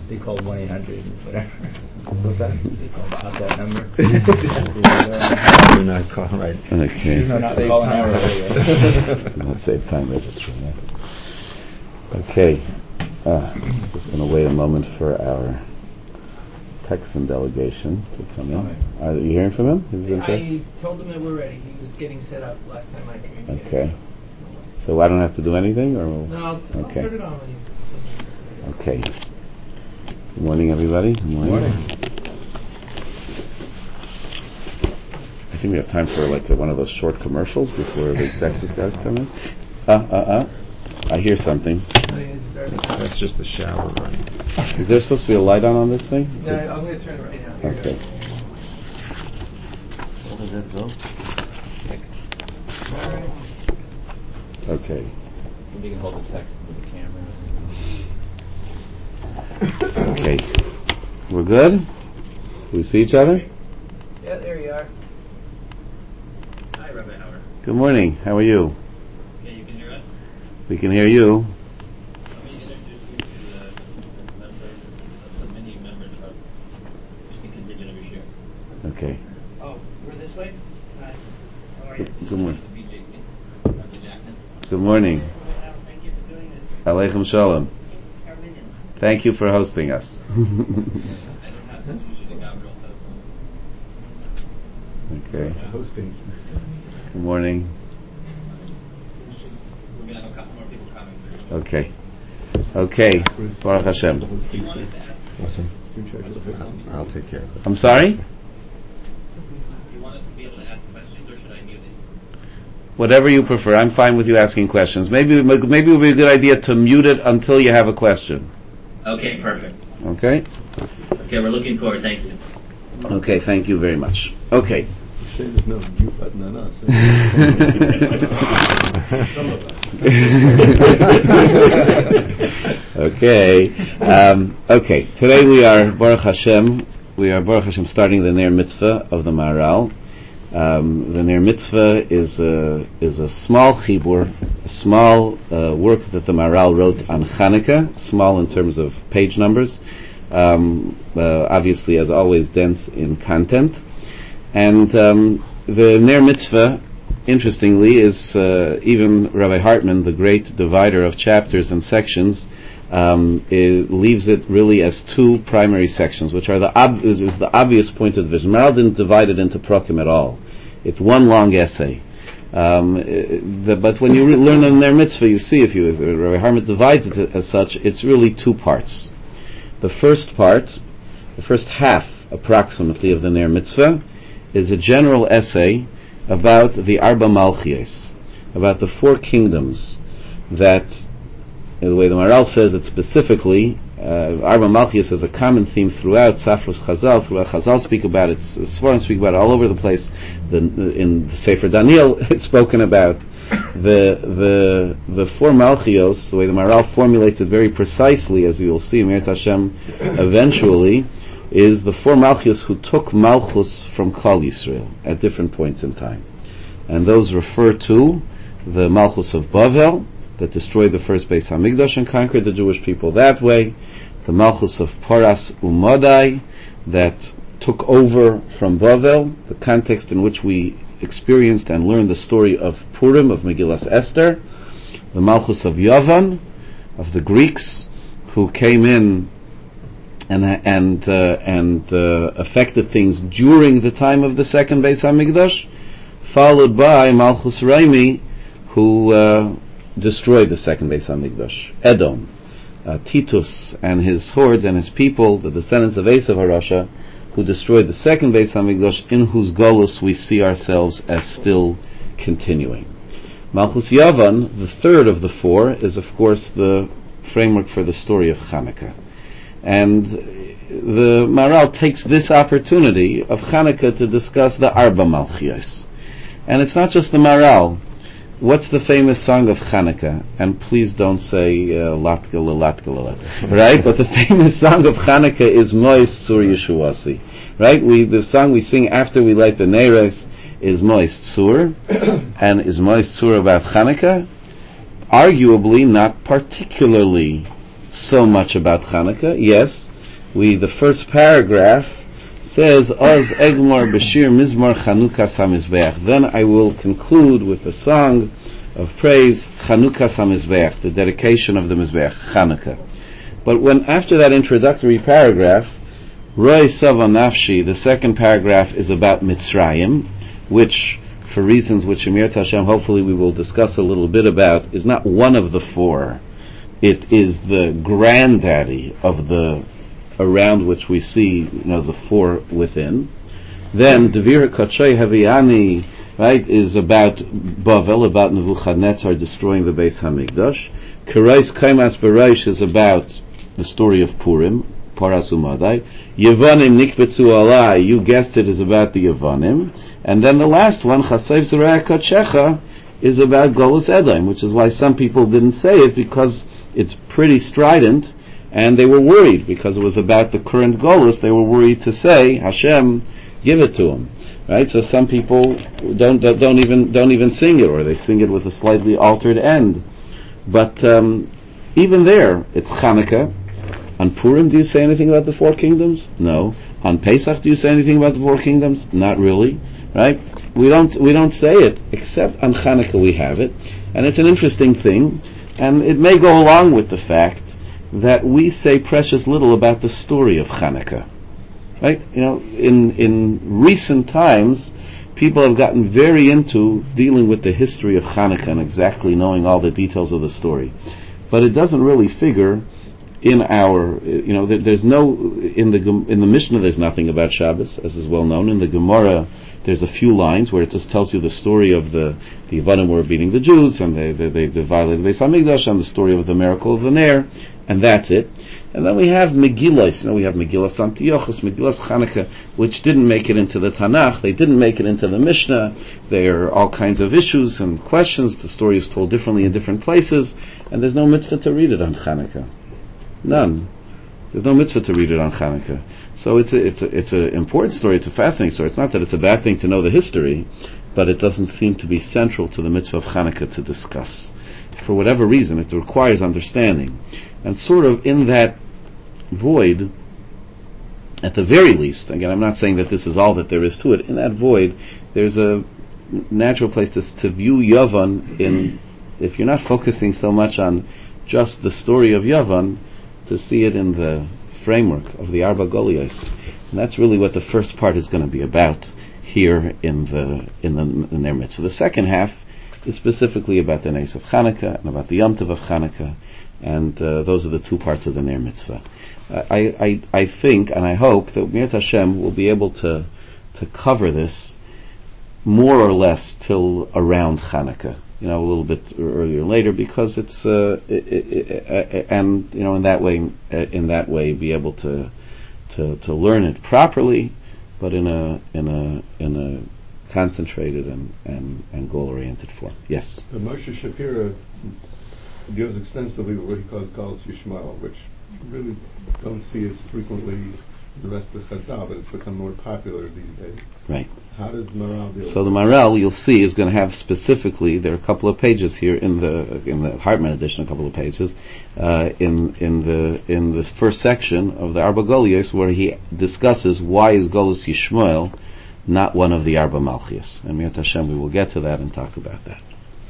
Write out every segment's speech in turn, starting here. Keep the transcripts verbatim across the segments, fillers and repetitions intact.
They called one eight hundred, whatever. What's that? They called the hotline number. Do not call, right. Okay. Do not call an hour earlier. Do not save time registering. Yeah. Okay. Uh, just going to wait a moment for our Texan delegation to come in. Are you hearing from him? Is I told him that we're ready. He was getting set up last time I communicated. Okay. So I don't have to do anything, or we'll no, I'll, I'll okay. put it on when he's. Okay. Good morning, everybody. Good morning. Morning. I think we have time for like one of those short commercials before the Texas guys come in. Uh, uh, uh. I hear something. That's just the shower running. Is there supposed to be a light on on this thing? No, I'm going to turn it right now. Here Okay. Where does that go? Okay. Maybe you can hold the text with the camera. Okay. We're good? Do we see each other? Yeah, there you are. Hi, Rabbi Howard. Good morning. How are you? Okay, you can hear us? We can hear you. Let me introduce you to the, the members, the many members of just the contingent of your share. Okay. Oh, we're this way? Hi. How are you? Good, good morning. B J Smith, Doctor Jackson. Good morning. Thank you for doing this. Aleichem Shalom. Armenian. Thank you for hosting us. I don't have to teach you the Gabriel Telson. Okay. Hosting. Good morning. We're going to have a couple more people coming. Okay. Okay. Baruch Hashem. You wanted to ask, Awesome. I'll take care of it. I'm sorry? you want us to be able to ask questions, or should I mute it? Whatever you prefer. I'm fine with you asking questions. Maybe maybe it would be a good idea to mute it until you have a question. Okay, perfect. Okay? Okay, we're looking forward. Thank you. Okay, thank you very much. Okay. Shame there's no mute button on us. Okay. Um, okay. Today we are Baruch Hashem. We are Baruch Hashem starting the Ner Mitzvah of the Maharal. Um, the Ner Mitzvah is a is a small chibur, a small uh, work that the Maharal wrote on Hanukkah. Small in terms of page numbers. Um, uh, obviously, as always, dense in content. And um, the Ner Mitzvah, interestingly, is uh, even Rabbi Hartman, the great divider of chapters and sections, um, it leaves it really as two primary sections, which are the ob- is, is the obvious point of division. Maharal didn't divide it into prokim at all. It's one long essay. Um, the, but when you re- learn the Ner Mitzvah, you see, if you Rabbi Hartman divides it as such, it's really two parts. The first part, the first half, approximately, of the Ner Mitzvah is a general essay about the Arba Malchies, about the four kingdoms that, the way the Maharal says it specifically, uh, Arba Malchies is a common theme throughout Safros Chazal. Throughout Chazal speak about it, Sforim speak about it all over the place. The, in the Sefer Daniel, it's spoken about. The the the four Malchios, the way the Maharal formulates it very precisely, as you will see, Me'er Hashem, eventually, is the four Malchios who took Malchus from Klal Yisrael at different points in time. And those refer to the Malchus of Bavel, that destroyed the first Beis HaMikdash and conquered the Jewish people that way. The Malchus of Paras Umadai, that took over from Bavel, the context in which we experienced and learned the story of Purim, of Megillas Esther. The Malchus of Yavan, of the Greeks, who came in and and uh, and uh, affected things during the time of the second Beis HaMikdash, followed by Malchus Raimi, who uh, destroyed the second Beis HaMikdash. Edom, uh, Titus and his hordes and his people, the descendants of Esav HaRasha, who destroyed the second Beis HaMikdash, in whose Golus we see ourselves as still continuing. Malchus Yavan, the third of the four, is of course the framework for the story of Hanukkah. And the Maharal takes this opportunity of Hanukkah to discuss the Arba Malchios. And it's not just the Maharal. What's the famous song of Hanukkah? And please don't say Latkala, Latkala, right? But the famous song of Hanukkah is Mois Tzur Yeshuasi, right? We the song we sing after we light the Neiros is Mois Tzur, and is Mois Tzur about Hanukkah? Arguably not particularly so much about Hanukkah, yes, we the first paragraph says, Oz Egmor Bashir Mizmor Chanukah Samizbeach. Then I will conclude with the song of praise, Chanukah Samizbeach, the dedication of the Mizbeach, Chanukah. But when after that introductory paragraph, Roi Sava Nafshi, the second paragraph is about Mitzrayim, which, for reasons which Emir Tashem hopefully we will discuss a little bit about, is not one of the four. It is the granddaddy of the around which we see, you know, the four within. Then Devir Kachei Haviani, right, is about Bavel, about Nebuchadnezzar destroying the Beis Hamikdash. Kerais Kaimas Bereish is about the story of Purim, Paras Umadai. Yevanim Nikbetzu Alai, you guessed it, is about the Yevanim. And then the last one, Chasev Zerah Kachecha, is about Golus Edom, which is why some people didn't say it, because it's pretty strident, and they were worried because it was about the current Golus. They were worried to say, Hashem, give it to him, right? So some people don't don't even don't even sing it, or they sing it with a slightly altered end. But um, even there, it's Chanukah. On Purim, do you say anything about the four kingdoms? No. On Pesach, do you say anything about the four kingdoms? Not really, right? We don't we don't say it, except on Chanukah we have it, and it's an interesting thing, and it may go along with the fact that we say precious little about the story of Chanukah, right? You know, in in recent times, people have gotten very into dealing with the history of Chanukah and exactly knowing all the details of the story, but it doesn't really figure in our, you know, there, there's no in the in the Mishnah there's nothing about Shabbos, as is well known. In the Gemara, there's a few lines where it just tells you the story of the the Yevanim were beating the Jews and they they, they violated the Beis Hamikdash, and the story of the miracle of the Ner, and that's it. And then we have Megillas. You know, we have Megillas Antiochus, Megillas Chanukah, which didn't make it into the Tanakh. They didn't make it into the Mishnah. There are all kinds of issues and questions. The story is told differently in different places, and there's no mitzvah to read it on Chanukah. None. There's no mitzvah to read it on Chanukah. So it's a, it's a, it's an important story. It's a fascinating story. It's not that it's a bad thing to know the history, but it doesn't seem to be central to the mitzvah of Chanukah to discuss. For whatever reason, it requires understanding. And sort of in that void, at the very least, again, I'm not saying that this is all that there is to it, in that void, there's a natural place to, to view Yavan in, if you're not focusing so much on just the story of Yavan, to see it in the framework of the Arba Golios. And that's really what the first part is going to be about here in the in the, the Ner Mitzvah. The second half is specifically about the Nes of Chanukah and about the Yom Tov of Chanukah, and uh, those are the two parts of the Ner Mitzvah. Uh, I, I I think and I hope that Mir Hashem will be able to to cover this more or less till around Chanukah. You know, a little bit earlier and later, because it's uh, it, it, it, and you know, in that way, in that way, be able to to to learn it properly, but in a in a in a concentrated and and, and goal oriented form. Yes. The Moshe Shapira deals extensively with what he calls Galus Yishmael, which really don't see as frequently the rest of Chazal, but it's become more popular these days. Right. How does Maral deal? So the Maral, you'll see, is going to have specifically, there are a couple of pages here in the in the Hartman edition, a couple of pages uh, in in the in this first section of the Arba Golios, where he discusses why is Golus Yishmael not one of the Arba Malchias. And Mir Hashem, we will get to that and talk about that.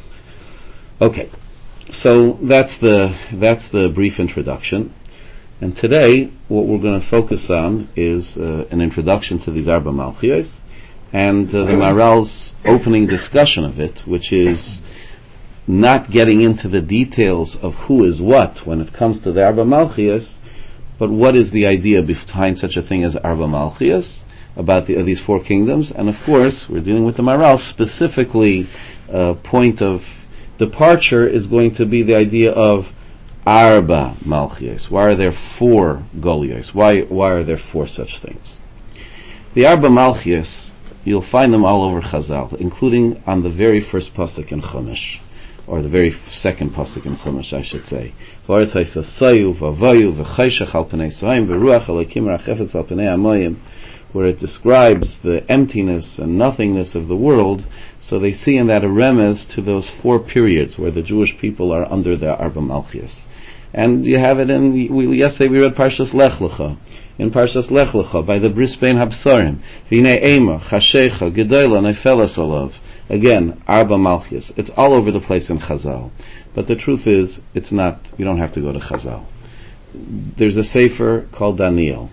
Okay, so that's the that's the brief introduction. And today, what we're going to focus on is uh, an introduction to these Arba Malchios, and uh, the Maral's opening discussion of it, which is not getting into the details of who is what when it comes to the Arba Malchios, but what is the idea behind such a thing as Arba Malchios, about the, uh, these four kingdoms. And of course, we're dealing with the Maral. Specifically, uh, point of departure is going to be the idea of Arba Malchios. Why are there four Golios? Why why are there four such things? The Arba Malchios, you'll find them all over Chazal, including on the very first pasuk in Chumash, or the very second pasuk in Chumash, I should say. Where it describes the emptiness and nothingness of the world, so they see in that a remez to those four periods where the Jewish people are under the Arba Malchios. And you have it in, we, yesterday we read Parshas Lech Lecha. In Parshas Lech Lecha, by the Bris Bein Habsarim, V'nei Ema, Chashecha, Gedola, Nefelas Olav. Again, Arba Malchus. It's all over the place in Chazal. But the truth is, it's not, you don't have to go to Chazal. There's a sefer called Daniel.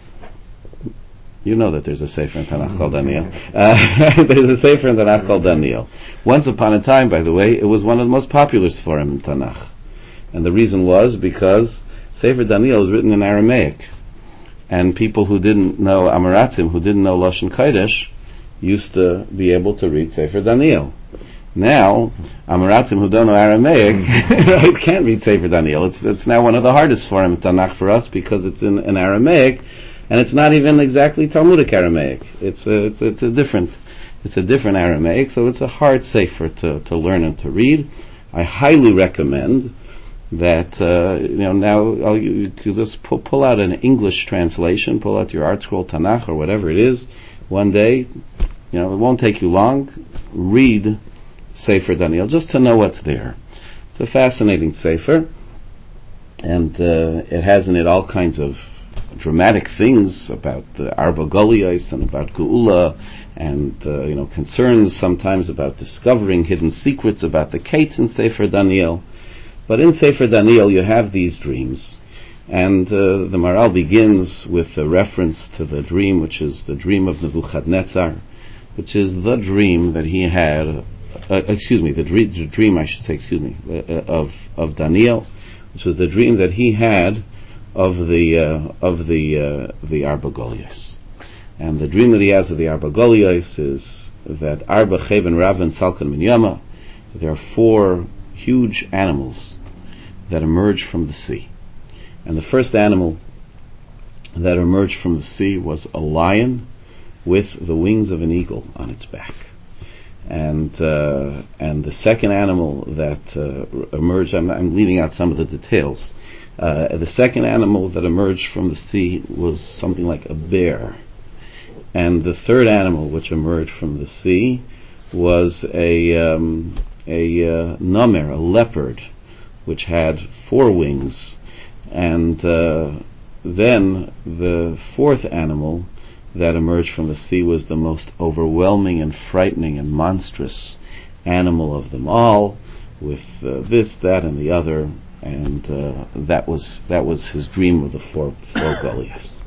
You know that there's a sefer in Tanakh called Daniel. Uh, there's a sefer in Tanakh called Daniel. Once upon a time, by the way, it was one of the most popular seforim in Tanakh. And the reason was because Sefer Daniel was written in Aramaic. And people who didn't know Amaratzim, who didn't know Lashon Kodesh, used to be able to read Sefer Daniel. Now, Amaratzim who don't know Aramaic right, can't read Sefer Daniel. It's it's now one of the hardest for him, Tanakh, for us, because it's in, in Aramaic, and it's not even exactly Talmudic Aramaic. It's a, it's, it's a different it's a different Aramaic, so it's a hard Sefer to, to learn and to read. I highly recommend that, uh, you know, now I'll, you, you just pull, pull out an English translation, pull out your Art Scroll Tanakh or whatever it is, one day, you know, it won't take you long, read Sefer Daniel, just to know what's there. It's a fascinating Sefer, and uh, it has in it all kinds of dramatic things about the Arba Golios and about Geula, and uh, you know, concerns sometimes about discovering hidden secrets about the Kates in Sefer Daniel. But in Sefer Daniel you have these dreams, and uh, the Maharal begins with a reference to the dream, which is the dream of Nebuchadnezzar, which is the dream that he had, uh, excuse me, the, dre- the dream, I should say, excuse me, uh, of of Daniel, which was the dream that he had of the uh, of the uh, the Arba Golios. And the dream that he has of the Arba Golios is that Arba Cheven Raven Salkan Minyama, there are four huge animals that emerged from the sea. And the first animal that emerged from the sea was a lion with the wings of an eagle on its back. And uh, and the second animal that uh, emerged, I'm, I'm leaving out some of the details, uh, the second animal that emerged from the sea was something like a bear. And the third animal which emerged from the sea was a um, a uh, namer, a leopard, which had four wings. And uh, then the fourth animal that emerged from the sea was the most overwhelming and frightening and monstrous animal of them all, with uh, this, that, and the other. And uh, that was that was his dream of the four four Goliaths.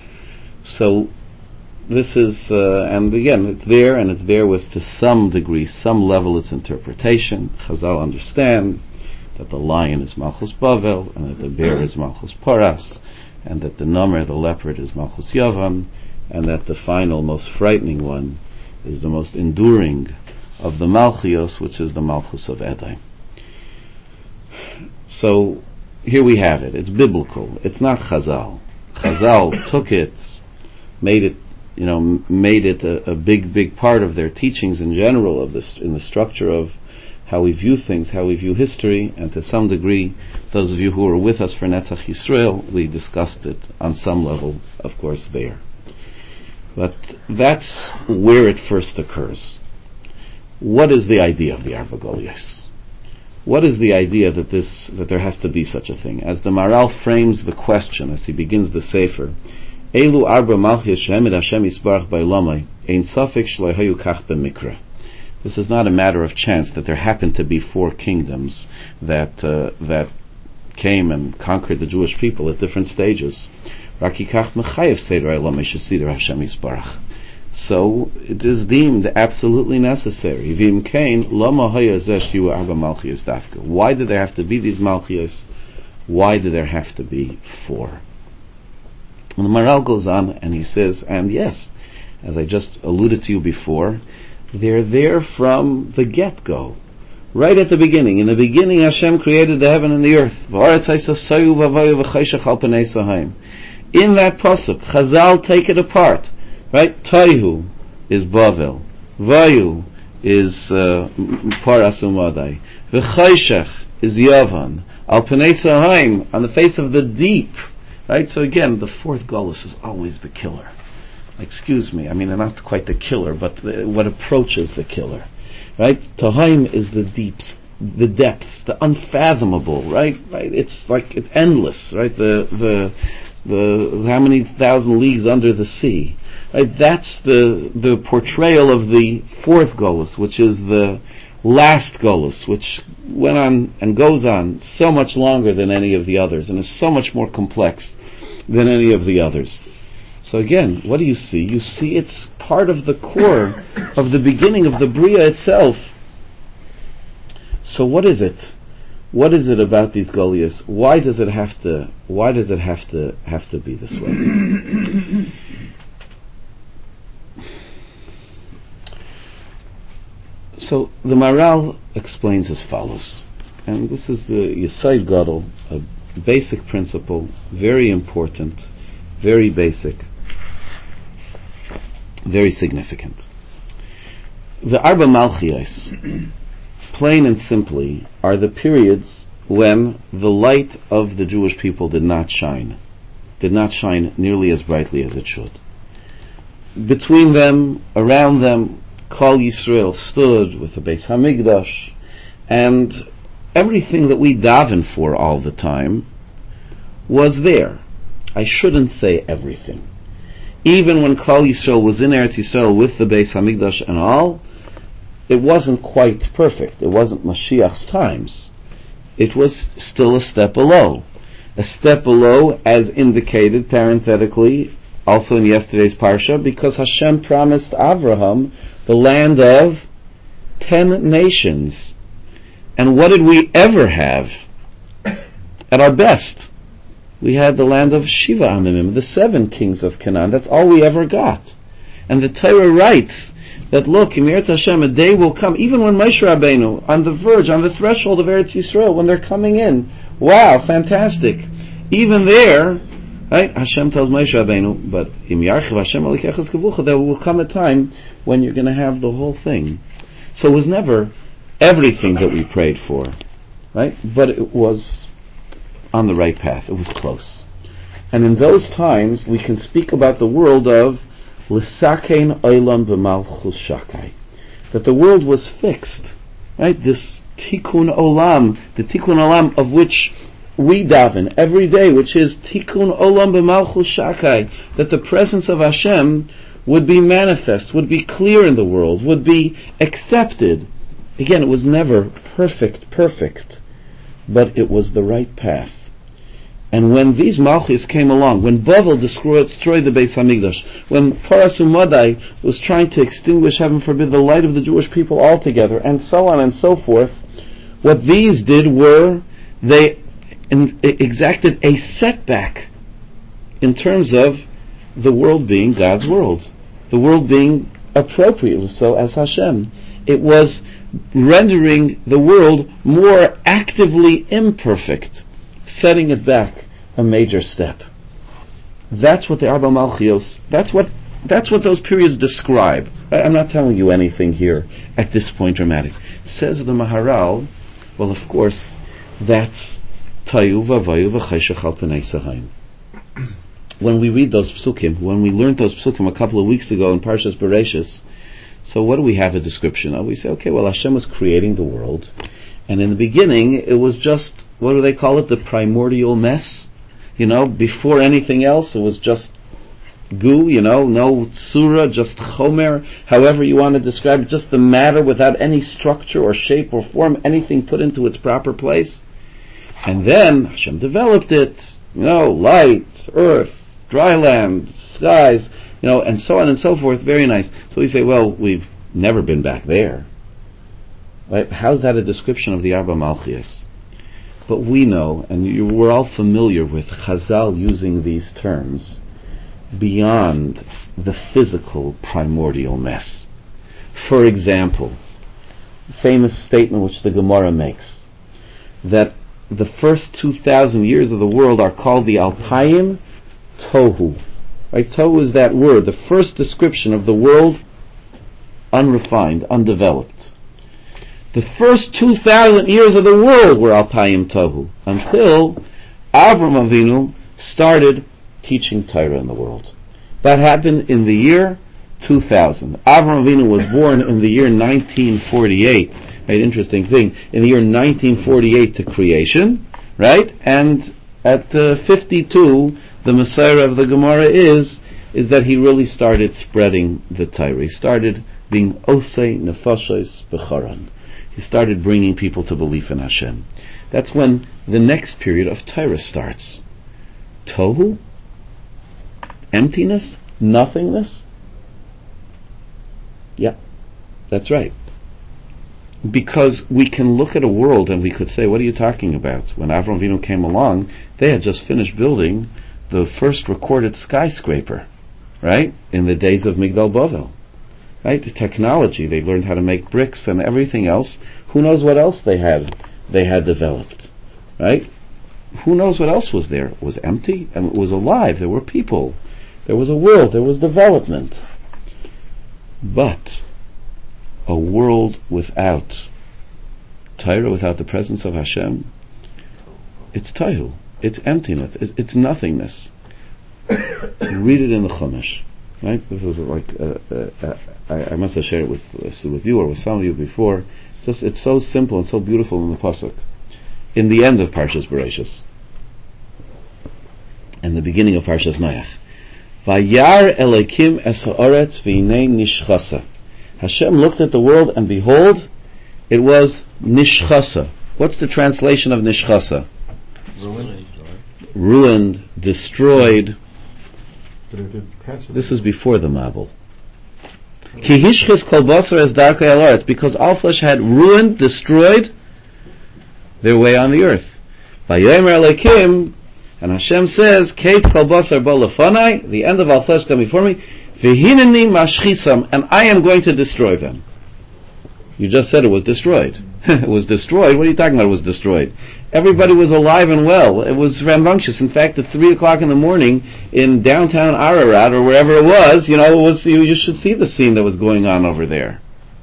So this is, uh, and again, it's there, and it's there with, to some degree, some level, its interpretation. Chazal understand that the lion is Malchus Bavel, and that the bear is Malchus Poras, and that the Namer, the leopard, is Malchus Yavam, and that the final, most frightening one is the most enduring of the Malchios, which is the Malchus of Edom. So here we have it. It's biblical. It's not Chazal. Chazal took it, made it, you know, made it a, a big, big part of their teachings in general, of this, in the structure of how we view things, how we view history, and to some degree, those of you who were with us for Netzach Yisrael, we discussed it on some level, of course, there. But that's where it first occurs. What is the idea of the Arba Golios? What is the idea that this, that there has to be such a thing? As the Maharal frames the question, as he begins the Sefer, Elu Arba Malchis Shemed Hashem Yisbarach Ba'olamai, Ein Safek Shlo Hayu Kach B'Mikra. This is not a matter of chance that there happened to be four kingdoms that uh, that came and conquered the Jewish people at different stages. So it is deemed absolutely necessary. Why did there have to be these Malchios? Why did there have to be four? And the Maharal goes on and he says, and yes, as I just alluded to you before, they're there from the get-go. Right at the beginning. In the beginning Hashem created the heaven and the earth. In that pasuk, Chazal take it apart. Right? Taihu is Bavel. Vayu is uh, Paras Umadai. V'chayshech is Yavan. Al Pnei Sahaim, on the face of the deep. Right? So again, the fourth Golus is always the killer. Excuse me, I mean, not quite the killer, but the, what approaches the killer. Right? Tahaim is the deeps. the depths, the unfathomable, right? Right? It's like it's endless, right? The the the how many thousand leagues under the sea, right? That's the the portrayal of the fourth Golus, which is the last Golus, which went on and goes on so much longer than any of the others, and is so much more complex than any of the others. So again, what do you see? You see it's part of the core of the beginning of the Bria itself. So what is it? What is it about these Goliaths? Why does it have to? Why does it have to have to be this way? So the Maharal explains as follows, and this is the Yesod Gadol, a basic principle, very important, very basic, very significant. The Arba Malchios, plain and simply, are the periods when the light of the Jewish people did not shine, did not shine nearly as brightly as it should. Between them, around them, Kol Yisrael stood with the Beis Hamikdash, and everything that we daven for all the time was there. I shouldn't say everything. Even when Kol Yisrael was in Eretz Yisrael with the Beis Hamikdash and all, it wasn't quite perfect. It wasn't Mashiach's times. It was still a step below. A step below, as indicated parenthetically, also in yesterday's Parsha, because Hashem promised Avraham the land of ten nations. And what did we ever have? At our best, we had the land of Shiva Amimim, the seven kings of Canaan. That's all we ever got. And the Torah writes that, look, in Eretz Hashem, a day will come, even when Moshe Rabbeinu, on the verge, on the threshold of Eretz Yisrael, when they're coming in, wow, fantastic. Even there, right, Hashem tells Moshe Rabbeinu, but Im Yarchiv Hashem Alikecha Zkevucha, there will come a time when you're going to have the whole thing. So it was never everything that we prayed for, right? But it was on the right path. It was close. And in those times, we can speak about the world of L'sakein olam b'malchus shakai, that the world was fixed, right? This tikkun olam, the tikkun olam of which we daven every day, which is tikkun olam b'malchus shakai, that the presence of Hashem would be manifest, would be clear in the world, would be accepted. Again, it was never perfect, perfect, but it was the right path. And when these Malchis came along, when Bavel destroyed, destroyed the Beis Hamikdash, when Paras Umadai was trying to extinguish, heaven forbid, the light of the Jewish people altogether, and so on and so forth, what these did were, they in, exacted a setback in terms of the world being God's world, the world being appropriate so as Hashem. It was rendering the world more actively imperfect, setting it back a major step. That's what the Arba Malchios, that's what that's what those periods describe. I'm not telling you anything here at this point dramatic. Says the Maharal, well, of course, that's Tayu v'Avayu v'Cheshech al Pnei Sahayim. When we read those psukim, when we learned those psukim a couple of weeks ago in Parshas Bereshis, so what do we have a description of? We say, okay, well, Hashem was creating the world, and in the beginning, it was just, what do they call it, the primordial mess? You know, before anything else, it was just goo, you know, no surah, just chomer, however you want to describe it, just the matter without any structure or shape or form, anything put into its proper place. And then Hashem developed it, you know, light, earth, dry land, skies, you know, and so on and so forth. Very nice. So we say, well, we've never been back there. Right? How's that a description of the Arba Malchios? But we know, and you, we're all familiar with Chazal using these terms, beyond the physical primordial mess. For example, famous statement which the Gemara makes, that the first two thousand years of the world are called the Alpayim Tohu. Right? Tohu is that word, the first description of the world unrefined, undeveloped. The first two thousand years of the world were Alpayim Tohu, until Avram Avinu started teaching Torah in the world. That happened in the year two thousand. Avram Avinu was born in the year nineteen forty-eight. Right, interesting thing. In the year nineteen forty-eight to creation, right? And at uh, fifty-two, the Messiah of the Gemara is is that he really started spreading the Torah. He started being Osei Nefashos B'Charan. He started bringing people to belief in Hashem. That's when the next period of Torah starts. Tohu? Emptiness? Nothingness? Yeah, that's right. Because we can look at a world and we could say, what are you talking about? When Avram Avinu came along, they had just finished building the first recorded skyscraper, right? In the days of Migdal Bavel. Right? The technology, they learned how to make bricks and everything else. Who knows what else they had they had developed. Right? Who knows what else was there? It was empty and it was alive. There were people. There was a world. There was development. But a world without Torah, without the presence of Hashem, it's Tohu. It's emptiness. It's, it's nothingness. Read it in the Chumash. Right? This is like uh, uh, uh, I, I must have shared it with uh, with you or with some of you before. Just it's so simple and so beautiful in the pasuk, in the end of Parshas Bereishis, and the beginning of Parshas Noach. Vayar Elokim es haaretz v'hinei nishchasa. Hashem looked at the world and behold, it was nishchasa. What's the translation of nishchasa? Ruined. Ruined, destroyed. This is before the Mabul. Ki hishchis kol basar es darkei al haaretz, because all flesh had ruined, destroyed their way on the earth. Vayomer Elokim, and Hashem says, Keit kol basar bo lefanai, the end of all flesh come before me, v'hineni mashchisam, and I am going to destroy them. You just said it was destroyed. It was destroyed? What are you talking about it was destroyed? Everybody was alive and well. It was rambunctious. In fact, at three o'clock in the morning in downtown Ararat, or wherever it was, you know, it was, you, you should see the scene that was going on over there.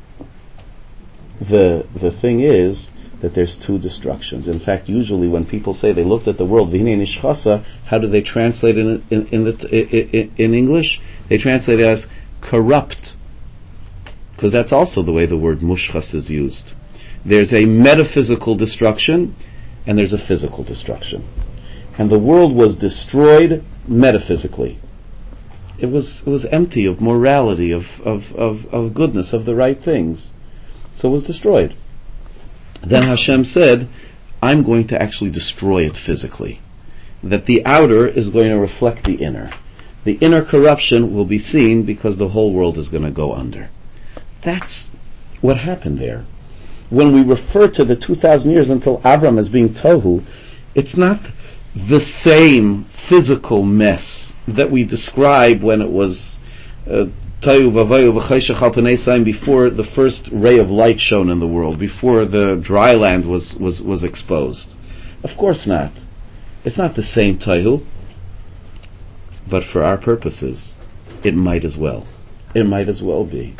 The the thing is that there's two destructions. In fact, usually when people say they looked at the world, V'hinei nishchasa, how do they translate it in, in, in, the, in, in English? They translate it as corrupt. Because that's also the way the word mushchas is used. There's a metaphysical destruction and there's a physical destruction. And the world was destroyed metaphysically. It was it was empty of morality, of, of, of, of goodness, of the right things. So it was destroyed. Then Hashem said, I'm going to actually destroy it physically. That the outer is going to reflect the inner. The inner corruption will be seen because the whole world is going to go under. That's what happened there. When we refer to the two thousand years until Avram as being Tohu, it's not the same physical mess that we describe when it was Tohu Vavayu V'chayshach al Pnei Sayim, before the first ray of light shone in the world, before the dry land was, was, was exposed. Of course not. It's not the same Tohu, but for our purposes, it might as well. It might as well be.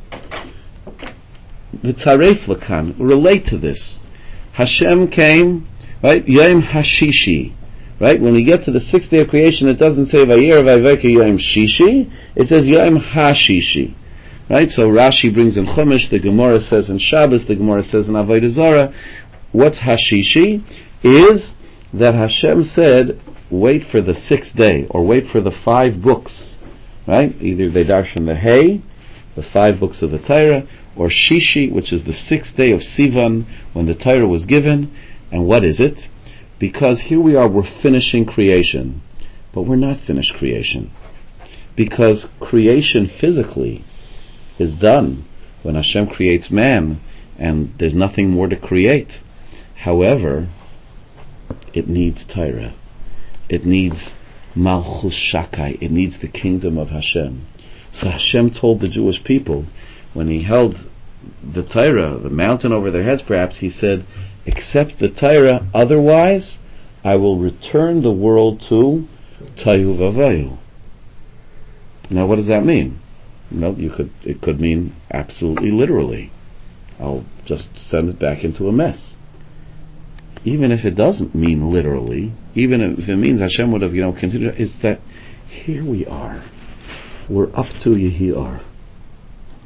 V'tzaref lakan, relate to this. Hashem came, right? Yom Hashishi, right? When we get to the sixth day of creation, it doesn't say Vayer Vayveke Yom Shishi. It says Yom Hashishi, right? So Rashi brings in Chumash. The Gemara says in Shabbos. The Gemara says in Avodah Zarah. What's Hashishi? Is that Hashem said, wait for the sixth day, or wait for the five books, right? Either they darshan the Hay, the five books of the Torah, or Shishi, which is the sixth day of Sivan, when the Torah was given. And what is it? Because here we are, we're finishing creation, but we're not finished creation. Because creation physically is done when Hashem creates man, and there's nothing more to create. However, it needs Torah. It needs Malchus Shakai. It needs the kingdom of Hashem. So Hashem told the Jewish people, when He held the Torah, the mountain over their heads perhaps, He said, accept the Torah, otherwise I will return the world to Tohu Vavayu. Now what does that mean? Well, you could, it could mean absolutely literally. I'll just send it back into a mess. Even if it doesn't mean literally, even if it means Hashem would have, you know, continued, is that here we are. We're up to Yehi'ar.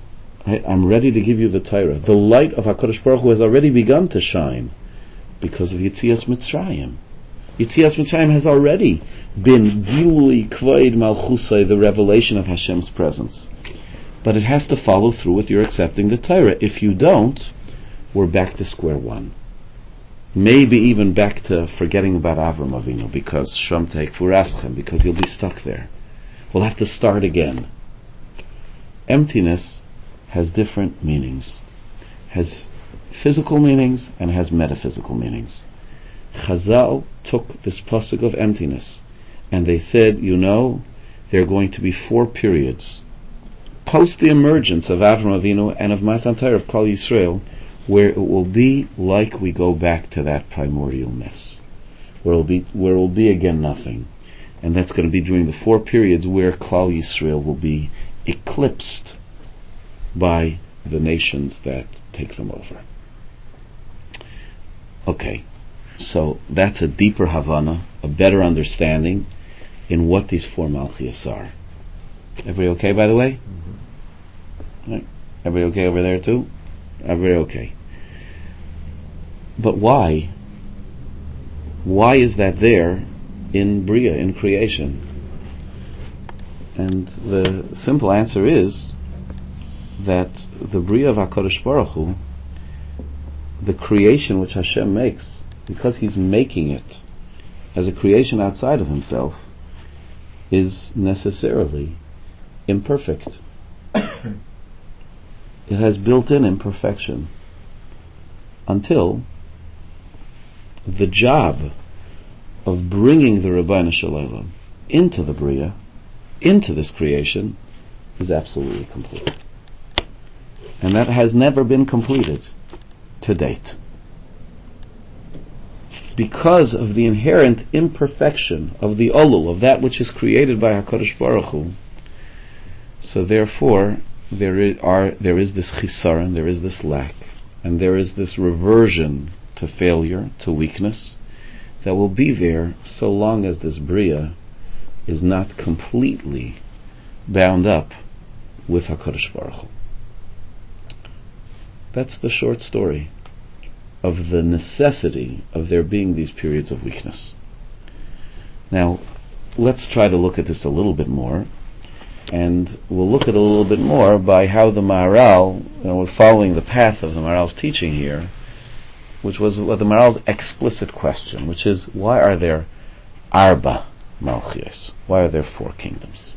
Right? I'm ready to give you the Torah. The light of HaKadosh Baruch Hu has already begun to shine because of Yetzias Mitzrayim. Yetzias Mitzrayim has already been Gilui Kvoid Malchusay, the revelation of Hashem's presence. But it has to follow through with your accepting the Torah. If you don't, we're back to square one. Maybe even back to forgetting about Avram Avinu, because Shom Teikfuraschem, because you'll be stuck there. We'll have to start again. Emptiness has different meanings. Has physical meanings and has metaphysical meanings. Chazal took this pasuk of emptiness and they said, you know, there are going to be four periods post the emergence of Avram Avinu and of Matan Torah of Klal Yisrael, where it will be like we go back to that primordial mess, where it will be, where it will be again nothing. And that's going to be during the four periods where Klal Yisrael will be eclipsed by the nations that take them over. Okay, so that's a deeper Havana, a better understanding in what these four Malchias are. Everybody okay, by the way? Mm-hmm. Right. Everybody okay over there too? Everybody okay. But why? Why is that there in Bria, in creation? And the simple answer is that the Bria of HaKadosh Baruch Hu, the creation which Hashem makes, because He's making it as a creation outside of Himself, is necessarily imperfect. It has built-in imperfection until the job of bringing the Rabbeinu Shalom into the Bria, into this creation, is absolutely complete. And that has never been completed to date. Because of the inherent imperfection of the Olul, of that which is created by HaKadosh Baruch Hu, so therefore there is, are, there is this chisaron, there is this lack, and there is this reversion to failure, to weakness, that will be there so long as this Bria is not completely bound up with HaKadosh Baruch Hu. That's the short story of the necessity of there being these periods of weakness. Now, let's try to look at this a little bit more, and we'll look at it a little bit more by how the Maharal, you know, we're following the path of the Maharal's teaching here, which was what the Maharal's explicit question, which is, why are there Arba Malchios? Why are there four kingdoms?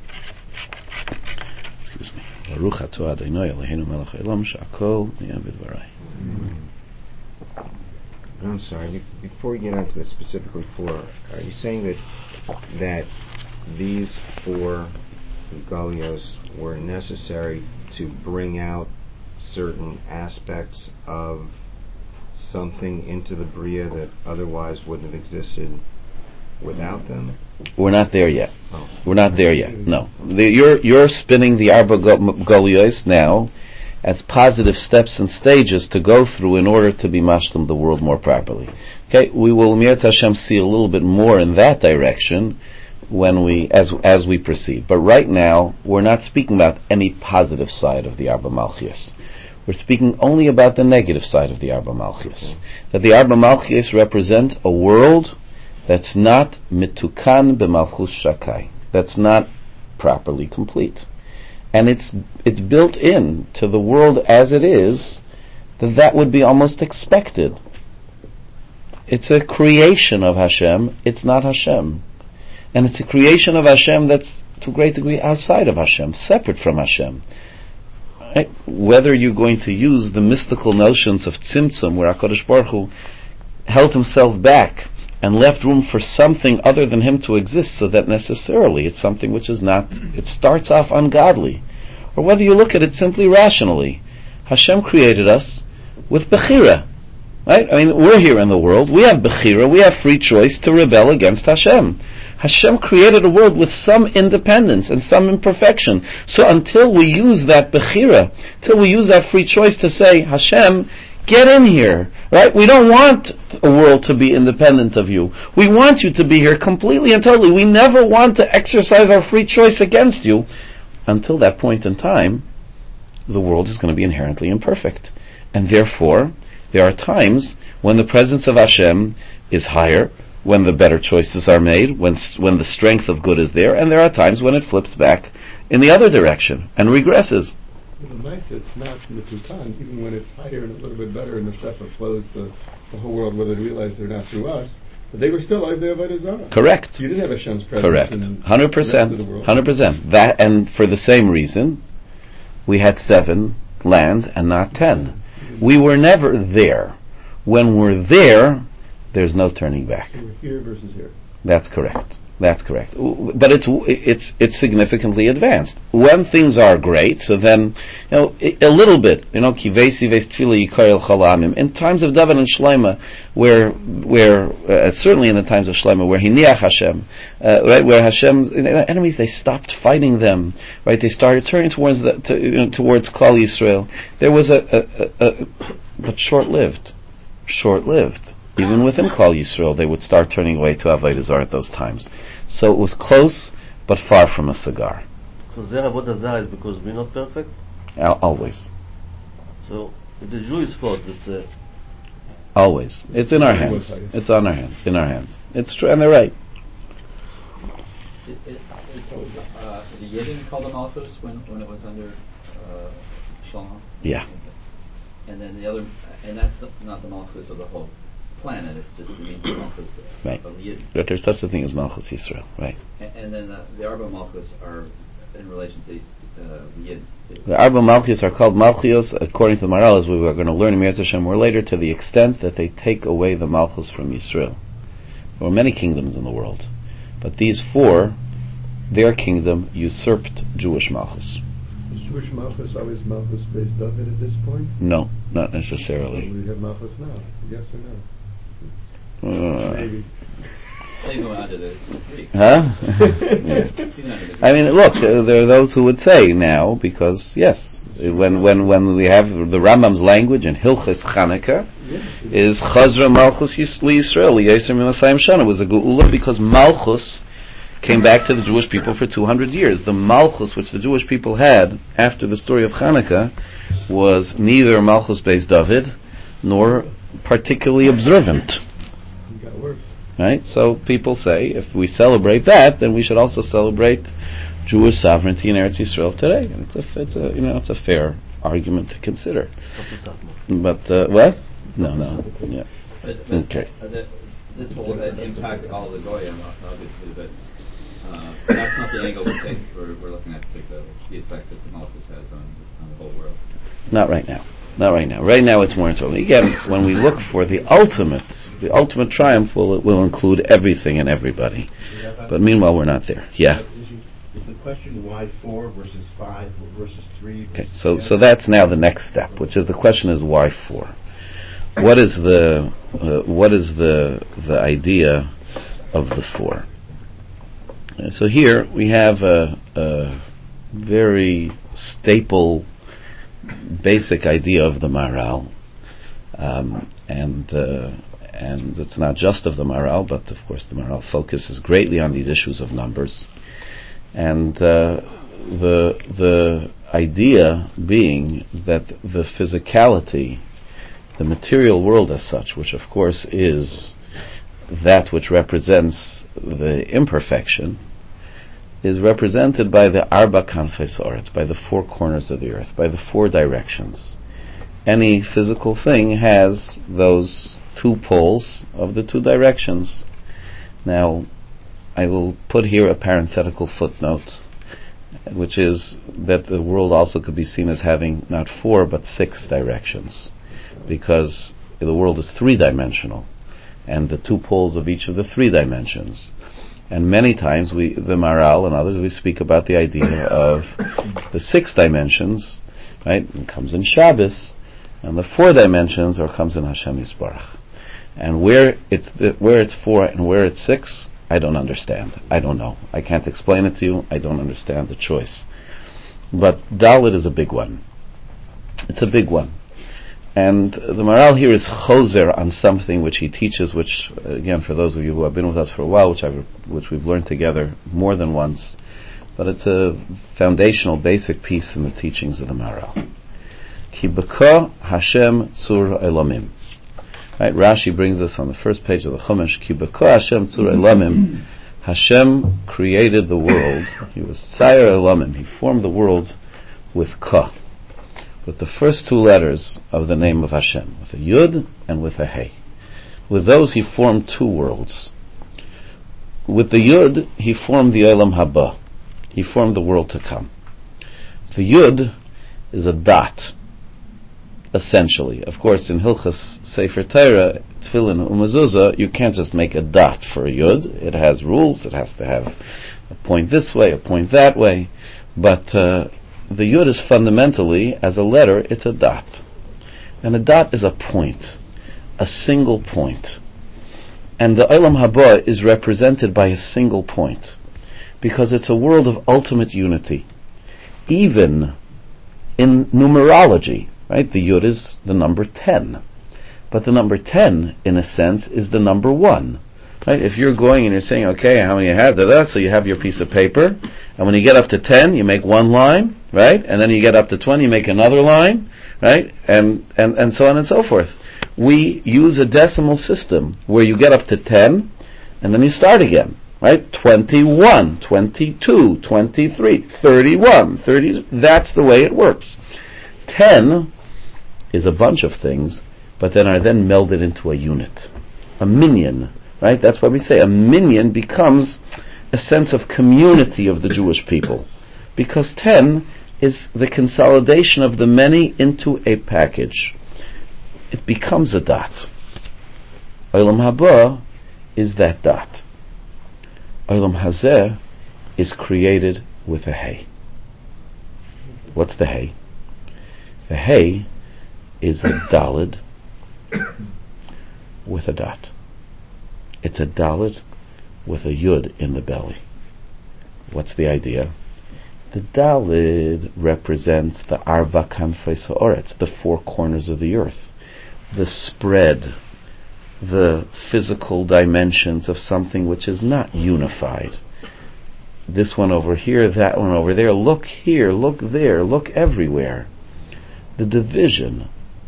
Excuse me. Baruch atah Adonai Eloheinu melech haolam she'akol nהיה b'dvarai. I'm sorry, before we get onto the specifically four, are you saying that that these four Galios were necessary to bring out certain aspects of something into the Bria that otherwise wouldn't have existed without them? We're not there yet. Oh. We're not there yet. No, the, you're you're spinning the Arba Galios now as positive steps and stages to go through in order to be mashlim the world more properly. Okay, we will Mirat Hashem see a little bit more in that direction when we as as we proceed. But right now we're not speaking about any positive side of the Arba Malchios. We're speaking only about the negative side of the Arba Malchios. Okay. That the Arba Malchios represent a world that's not mitukan b'malchus shakai. That's not properly complete. And it's it's built in to the world as it is, that that would be almost expected. It's a creation of Hashem, it's not Hashem. And it's a creation of Hashem that's to a great degree outside of Hashem, separate from Hashem. Right? Whether you're going to use the mystical notions of Tzimtzum, where HaKadosh Baruch Hu held himself back and left room for something other than him to exist, so that necessarily it's something which is not, it starts off ungodly. Or whether you look at it simply rationally. Hashem created us with Bechira. Right? I mean, we're here in the world, we have Bechira, we have free choice to rebel against Hashem. Hashem created a world with some independence and some imperfection. So until we use that Bechira, until we use that free choice to say, Hashem, get in here, right? We don't want a world to be independent of you. We want you to be here completely and totally. We never want to exercise our free choice against you. Until that point in time, the world is going to be inherently imperfect. And therefore, there are times when the presence of Hashem is higher, when the better choices are made, when when the strength of good is there, and there are times when it flips back in the other direction and regresses. The Maisa, it's not Metukan, even when it's higher and a little bit better, and the Shefa flows to the whole world, whether they realize they're not through us, but they were still out there by the Zara. Correct. You didn't have Hashem's presence. Correct. In Hundred percent. the rest of the world. Hundred percent. That, and for the same reason, we had seven lands and not ten. We were never there. When we're there, there's no turning back. So we're here versus here. That's correct. That's correct. But it's it's it's significantly advanced. When things are great, so then, you know, a little bit, you know, kivesi vestfili yikoyel cholamim. In times of David and Shlomo, where where uh, certainly in the times of Shlomo, where hiniach Hashem, uh, right, where Hashem enemies, they stopped fighting them, right? They started turning towards the to, you know, towards Klal Yisrael. There was a, a, a, a but short-lived, short-lived. Even within Klal Yisrael, they would start turning away to Avodah Zarah at those times. So it was close, but far from a cigar. So their Avodah Zarah is because we're not perfect? Al- always. So it's a Jewish fault. It's a... Always. It's in our hands. It's on our hands. In our hands. It's true, and they're right. It, it, so, uh, the Yidden called the Malchus when, when it was under uh, Shlomo? Yeah. And then the other, and that's not the Malchus of the whole planet, it's just the means of Malchus right. of the Yidden. But there's such a thing as Malchus Yisrael, right? And, and then uh, the Arba Malchus are in relation to uh, the Yidden. The Arba Malchus are called Malchios, according to the Maral, as we were going to learn in Meretz Hashem more later, to the extent that they take away the Malchus from Yisrael. There were many kingdoms in the world, but these four, their kingdom usurped Jewish Malchus. Is Jewish Malchus always Malchus based David at this point? No, not necessarily. So we have Malchus now, yes or no? Uh, Maybe. They go under the Greek. huh? Yeah. I mean, look, uh, there are those who would say now, because yes, when when when we have the Rambam's language in Hilchos Chanukah is Chazra Malchus Yisrael Yisrael Milasayim Shana, was a geula because Malchus came back to the Jewish people for two hundred years. The Malchus which the Jewish people had after the story of Chanukah was neither Malchus based David nor particularly observant. It got worse. Right? So people say, if we celebrate that, then we should also celebrate Jewish sovereignty in Eretz Yisrael today. And it's a, it's a, you know, it's a fair argument to consider. But uh, what? No, no. Yeah. But, but, Okay. uh, that, this will uh, impact all the Goyim, obviously, but uh, that's not the angle we're taking. We're, we're looking at the, the effect that the Malchus has on, on the whole world. Not right now. Not right now. Right now it's more internal. Again, when we look for the ultimate, the ultimate triumph will will include everything and everybody. But meanwhile, we're not there. Yeah. Is the question why four versus five or versus three? Versus Okay. So so that's now the next step, which is the question is why four? What is the uh, what is the the idea of the four? Uh, so here we have a, a very staple, basic idea of the Maral, um, and uh, and it's not just of the Maral, but of course the Maral focuses greatly on these issues of numbers, and uh, the the idea being that the physicality, the material world as such, which of course is that which represents the imperfection, is represented by the Arba Kanfes Oretz, by the four corners of the earth, by the four directions. Any physical thing has those two poles of the two directions. Now, I will put here a parenthetical footnote, which is that the world also could be seen as having not four but six directions, because the world is three-dimensional, and the two poles of each of the three dimensions. And many times we, the Maral and others, we speak about the idea of the six dimensions, right? It comes in Shabbos, and the four dimensions, or comes in Hashem Yisbarach. And where it's where it's four and where it's six, I don't understand. I don't know. I can't explain it to you. I don't understand the choice. But Dalit is a big one. It's a big one. And the Maral here is choser on something which he teaches, which, again, for those of you who have been with us for a while, which I've, which we've learned together more than once, but it's a foundational, basic piece in the teachings of the Maharal. Ki b'ka Hashem tzur elamim. Right, Rashi brings us on the first page of the Chumash. Ki b'ka Hashem tzur elamim. Hashem created the world. He was Tzair elamim. He formed the world with ka, with the first two letters of the name of Hashem, with a Yud and with a Hey. With those he formed two worlds. With the Yud, he formed the Olam Haba. He formed the world to come. The Yud is a dot, essentially. Of course, in Hilchas Sefer Torah, Tefillin Umezuzah, you can't just make a dot for a Yud. It has rules. It has to have a point this way, a point that way. But uh, the Yud is fundamentally, as a letter, it's a dot. And a dot is a point, a single point. And the Olam Haba is represented by a single point, because it's a world of ultimate unity. Even in numerology, right? The Yud is the number ten. But the number ten, in a sense, is the number one. Right? If you're going and you're saying, okay, how many you have? Da, da, so you have your piece of paper, and when you get up to ten, you make one line, right? And then you get up to twenty, you make another line, right? And, and, and so on and so forth. We use a decimal system where you get up to ten, and then you start again, right? twenty-one, twenty-two, twenty-three, thirty-one, thirty, that's the way it works. ten is a bunch of things, but then are then melded into a unit, a minyan. Right? That's why we say a minyan becomes a sense of community of the Jewish people. Because ten is the consolidation of the many into a package. It becomes a dot. Olam Haba is that dot. Olam Hazeh is created with a Hey. What's the Hey? The Hey is a Daled with a dot. It's a Dalet with a Yud in the belly. What's the idea? The Dalet represents the Arba Kanfei Sa'oretz, the four corners of the earth, the spread, the physical dimensions of something which is not unified. This one over here, that one over there, look here, look there, look everywhere. The division.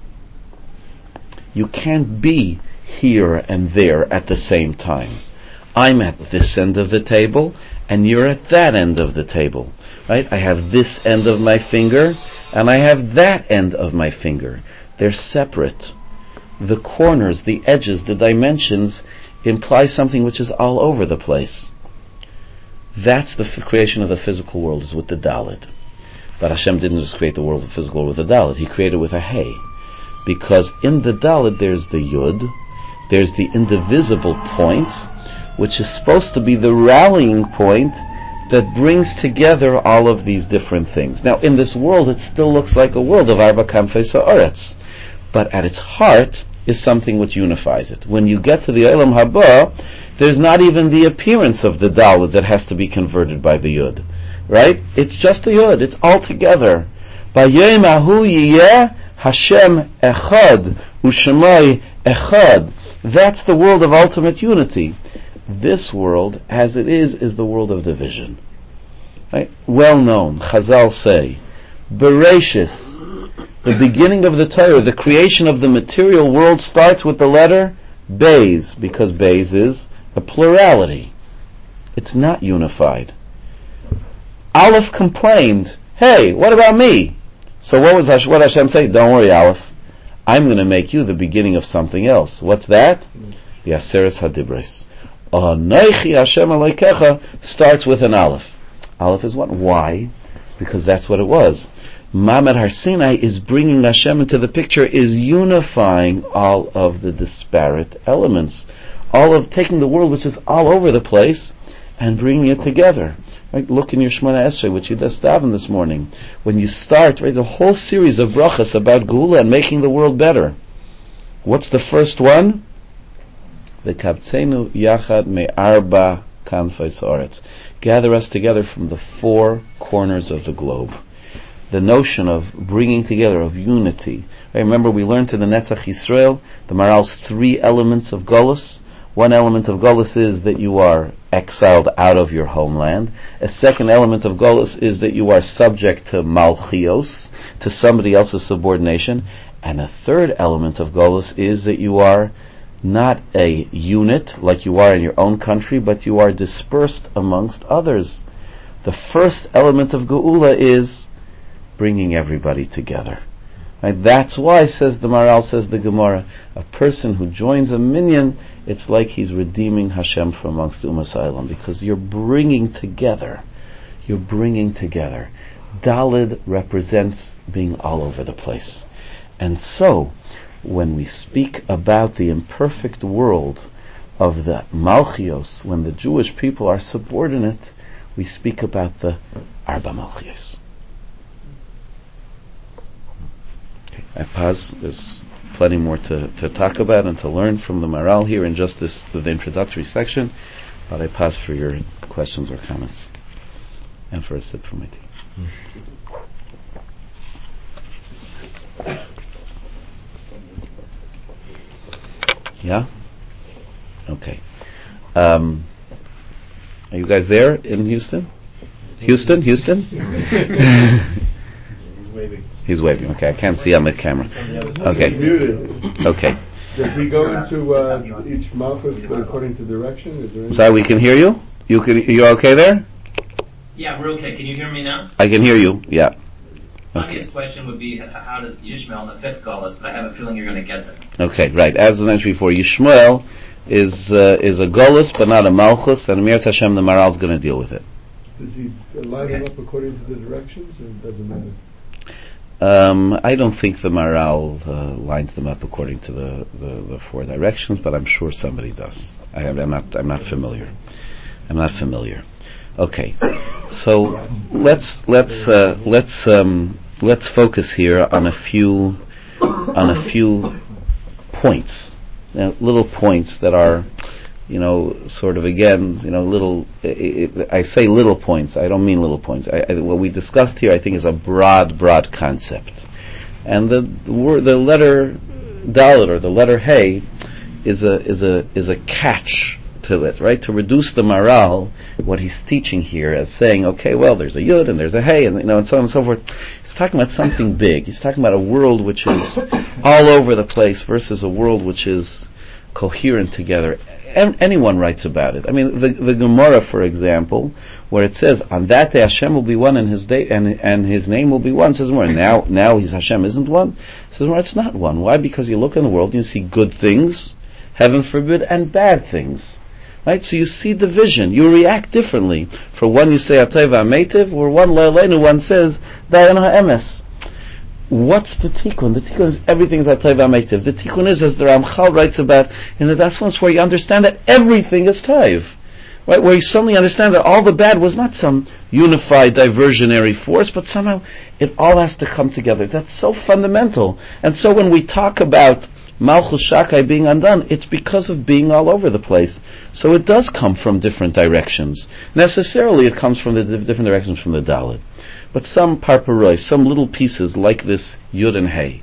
You can't be here and there at the same time. I'm at this end of the table, and you're at that end of the table. Right? I have this end of my finger, and I have that end of my finger. They're separate. The corners, the edges, the dimensions imply something which is all over the place. That's the f- creation of the physical world, is with the Dalet. But Hashem didn't just create the world, the physical world with a Dalet. He created with a Hey. Because in the Dalet there's the Yud, there's the indivisible point, which is supposed to be the rallying point that brings together all of these different things. Now, in this world, it still looks like a world of Arba Kanfei Sa'oretz, but at its heart is something which unifies it. When you get to the Olam Haba, there's not even the appearance of the Dalet that has to be converted by the Yud. Right? It's just a Yud. It's all together. B'yom hahu yiyeh Hashem echad u'shemai echad. That's the world of ultimate unity. This world, as it is, is the world of division. Right? Well known. Chazal say, Bereshis, the beginning of the Torah, the creation of the material world starts with the letter Beis, because Beis is a plurality. It's not unified. Aleph complained, hey, what about me? So what was Hashem, what Hashem say? Don't worry, Aleph. I'm going to make you the beginning of something else. What's that? The Aseres HaDibros. Anochi Hashem Elokecha starts with an Aleph. Aleph is what? Why? Because that's what it was. Ma'amad Har Sinai is bringing Hashem into the picture, is unifying all of the disparate elements. All of, taking the world which is all over the place and bringing it together. Right? Look in your Shemona Esrei, which you just davened this morning. When you start, right, the whole series of brachas about Geula and making the world better. What's the first one? V'kabtzenu yachad me'arba kanfei sa'oretz. Gather us together from the four corners of the globe. The notion of bringing together, of unity. Right? Remember, we learned in the Netzach Yisrael, the Maral's three elements of Golus. One element of Golus is that you are exiled out of your homeland. A second element of Golus is that you are subject to Malchios, to somebody else's subordination. And a third element of Golus is that you are not a unit like you are in your own country, but you are dispersed amongst others. The first element of Geula is bringing everybody together. Right? That's why, says the Maharal, says the Gemara, a person who joins a minyan, it's like he's redeeming Hashem from amongst the Umas Ha'olam, because you're bringing together. You're bringing together. Daled represents being all over the place. And so, when we speak about the imperfect world of the Malchios, when the Jewish people are subordinate, we speak about the Arba Malchios. Okay, I pause. There's plenty more to, to talk about and to learn from the Maharal here in just this the introductory section, but I pause for your questions or comments and for a sip from my tea. Yeah? Okay. Um, are you guys there in Houston? Houston? Houston? He's waving. He's waving. Okay, I can't see on the camera. Okay. Okay. Does he go into uh, each malchus according to direction? Is there any Sorry, we can hear you? You can, you okay there? Yeah, we're okay. Can you hear me now? I can hear you, yeah. Obvious Okay. question would be, h- how does Yishmael in the fifth Golus, but I have a feeling you're going to get there. Okay, right. As I mentioned before, Yishmael is uh, is a Golus, but not a Malchus, and Mir Hashem, the Maharal, is going to deal with it. Does he line them up according to the directions, or it doesn't matter? Um, I don't think the Maharal uh, lines them up according to the, the, the four directions, but I'm sure somebody does. I, I'm not. I'm not familiar. I'm not familiar. Okay, so let's let's uh, let's um, let's focus here on a few on a few points, you know, little points that are, you know, sort of again, you know, little. It, it, I say little points. I don't mean little points. I, I, what we discussed here, I think, is a broad, broad concept, and the the, word, the letter Dalet or the letter Hey is a is a is a catch to it, right? To reduce the Maharal, what he's teaching here as saying, okay, well, there's a Yud and there's a Hey, and you know, and so on and so forth. He's talking about something big. He's talking about a world which is all over the place versus a world which is coherent together. And anyone writes about it. I mean, the, the Gemara, for example, where it says, on that day Hashem will be one and his day and and his name will be one, says more. Now, now his Hashem isn't one. Says more, it's not one. Why? Because you look in the world and you see good things, heaven forbid, and bad things. Right? So you see division. You react differently. For one you say Atay v'Ametiv, or one Le'aleinu, one says Dayan ha'emes. What's the tikkun? The tikkun is everything is Atay v'Ametiv. The tikkun is, as the Ramchal writes about in the Dasmos, where you understand that everything is Taiv. Right? Where you suddenly understand that all the bad was not some unified diversionary force, but somehow it all has to come together. That's so fundamental. And so when we talk about Malchus Shakai being undone, it's because of being all over the place. So it does come from different directions. Necessarily it comes from the di- different directions from the Dalet. But some parparoi, some little pieces like this Yud and Hey.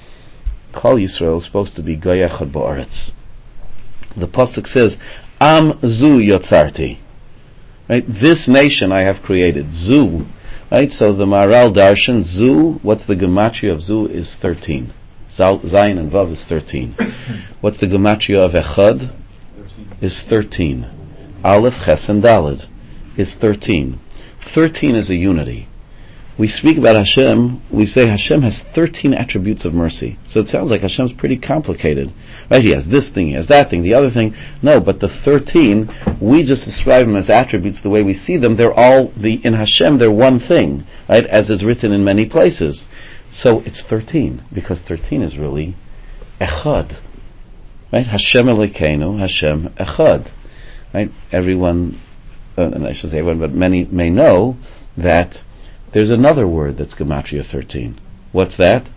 Klal Yisrael is supposed to be Goy Echad Ba'aretz. The Pasuk says, Am Zu Yotzarti. Right? This nation I have created. Zu. Right? So the Maharal Darshan, Zu, what's the gematria of Zu is thirteen. Zayin and Vav is thirteen. What's the gematria of Echad? Is thirteen. Aleph, Ches, and Daled is thirteen. Thirteen is a unity. We speak about Hashem, we say Hashem has thirteen attributes of mercy. So it sounds like Hashem's pretty complicated. Right? He has this thing, he has that thing, the other thing. No, but the thirteen, we just describe them as attributes the way we see them. They're all, the in Hashem, they're one thing. Right? As is written in many places. So it's thirteen, because thirteen is really Echad. Right? Hashem Elokeinu, Hashem Echad. Right? Everyone, uh, and I should say everyone, but many may know that there's another word that's Gematria thirteen. What's that?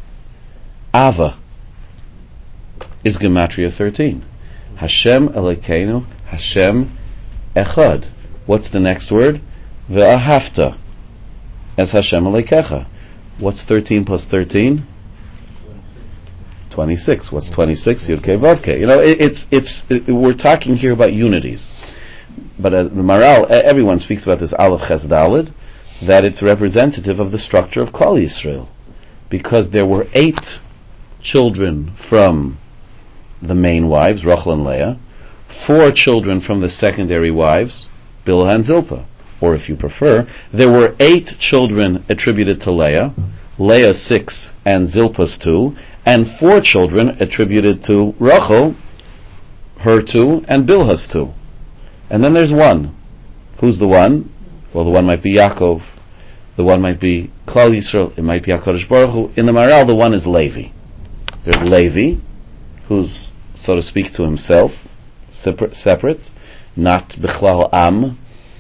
Ava is Gematria thirteen. Hashem Elokeinu, Hashem Echad. What's the next word? Ve'ahavta, as Hashem Elokecha. What's thirteen plus thirteen? twenty-six. What's twenty-six? Yud Kei Vav Kei. You know, it, it's it's it, we're talking here about unities. but uh, the Maral, everyone speaks about this Aleph Ches Daled, that it's representative of the structure of Klal Yisrael, because there were eight children from the main wives, Rachel and Leah, four children from the secondary wives, Bilhah and Zilpah. Or if you prefer, there were eight children attributed to Leah, Leah six and Zilpah's two, and four children attributed to Rachel, her two, and Bilhah's two. And then there's one. Who's the one? Well, the one might be Yaakov, the one might be Klal Yisrael, it might be HaKadosh Baruch Hu. In the Maral, the one is Levi. There's Levi, who's, so to speak, to himself, separate, separate not Bichlal Am,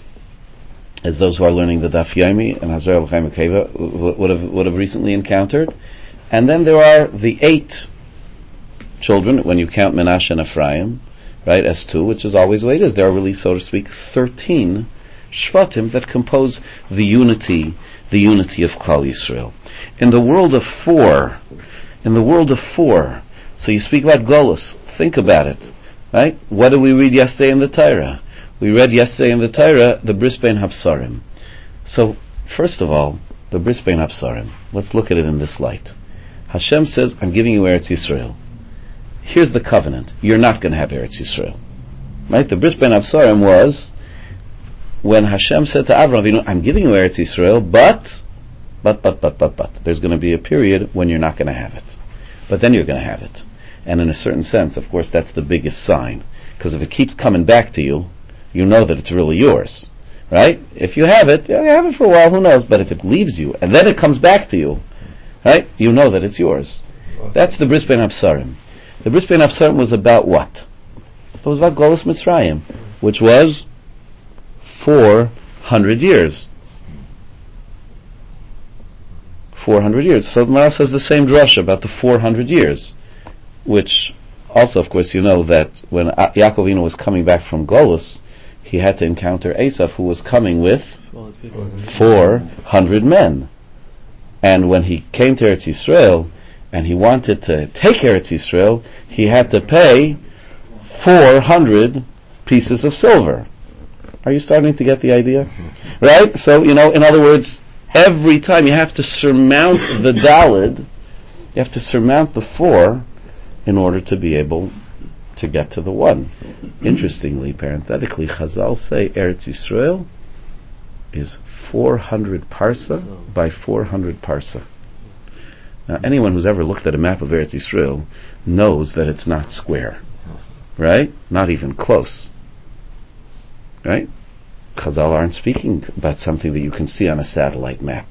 as those who are learning the Daf Yomi and Hazar Chaim Akeva would have would have recently encountered. And then there are the eight children, when you count Menashe and Ephraim, right, as two, which is always the way it is. There are really, so to speak, thirteen Shvatim that compose the unity, the unity of Klal Yisrael. In the world of four, in the world of four, so you speak about Golus, think about it, right? What did we read yesterday in the Torah? We read yesterday in the Torah the Bris Bein Habsarim. So, first of all, the Bris Bein Habsarim. Let's look at it in this light. Hashem says, I'm giving you Eretz Yisrael. Here's the covenant. You're not going to have Eretz Yisrael. Right? The Bris Bein Habsarim was when Hashem said to Avraham, you know, I'm giving you Eretz Yisrael, but, but, but, but, but, but, there's going to be a period when you're not going to have it. But then you're going to have it. And in a certain sense, of course, that's the biggest sign. Because if it keeps coming back to you, you know that it's really yours, right? If you have it, you have it for a while, who knows? But if it leaves you, and then it comes back to you, right? You know that it's yours. That's the Bris Bein Habsarim. The Bris Bein Habsarim was about what? It was about Golus Mitzrayim, which was four hundred years. Four hundred years. So the Maral says the same drasha about the four hundred years, which also, of course, you know that when Yaakov Avinu was coming back from Golus, he had to encounter Esav, who was coming with four hundred men. And when he came to Eretz Yisrael, and he wanted to take Eretz Yisrael, he had to pay four hundred pieces of silver. Are you starting to get the idea? Right? So, you know, in other words, every time you have to surmount the Daled, you have to surmount the four in order to be able to get to the one. Interestingly, parenthetically, Chazal say Eretz Yisrael is four hundred parsa by four hundred parsa. Now, anyone who's ever looked at a map of Eretz Yisrael knows that it's not square, right? Not even close, right? Chazal aren't speaking about something that you can see on a satellite map.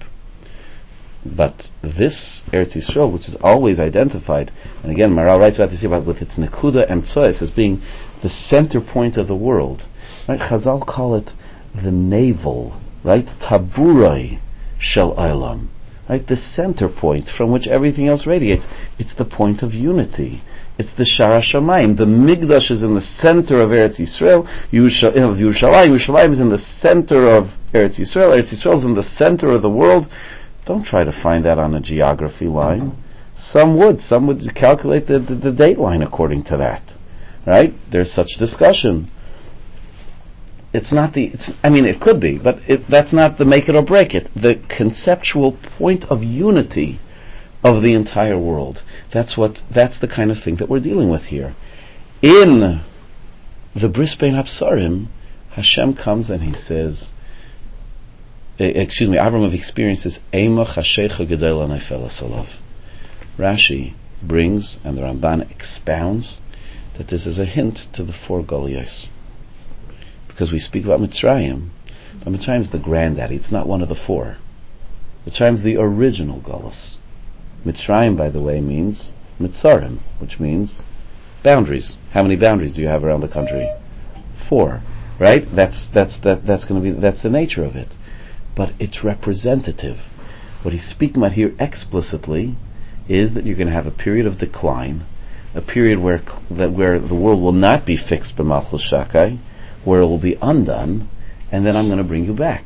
But this Eretz Yisrael, which is always identified, and again, Maral writes about this about with its nekuda and tzois as being the center point of the world. Right? Chazal call it the navel, right? Taburai shel olam, right? The center point from which everything else radiates. It's the point of unity. It's the Shara Shamayim. The Migdash is in the center of Eretz Yisrael. Yerushalayim, Yerushalayim is in the center of Eretz Yisrael. Eretz Yisrael is in the center of the world. Don't try to find that on a geography line. Some would. Some would calculate the, the, the date line according to that. Right? There's such discussion. It's not the... It's, I mean, it could be, but it, that's not the make it or break it. The conceptual point of unity of the entire world. That's what. That's the kind of thing that we're dealing with here. In the Bris Bein Habsarim, Hashem comes and he says... Excuse me, Avram experiences Eima Chashecha Gedel Anayfelas Olav. Rashi brings, and the Ramban expounds, that this is a hint to the four Golios. Because we speak about Mitzrayim, but Mitzrayim is the granddaddy, it's not one of the four. Mitzrayim is the original Golos. Mitzrayim, by the way, means Mitzarim, which means boundaries. How many boundaries do you have around the country? Four, right? That's that's that that's going to be that's the nature of it. But it's representative. What he's speaking about here explicitly is that you're going to have a period of decline, a period where that where the world will not be fixed by Malchus Shakai, where it will be undone, and then I'm going to bring you back.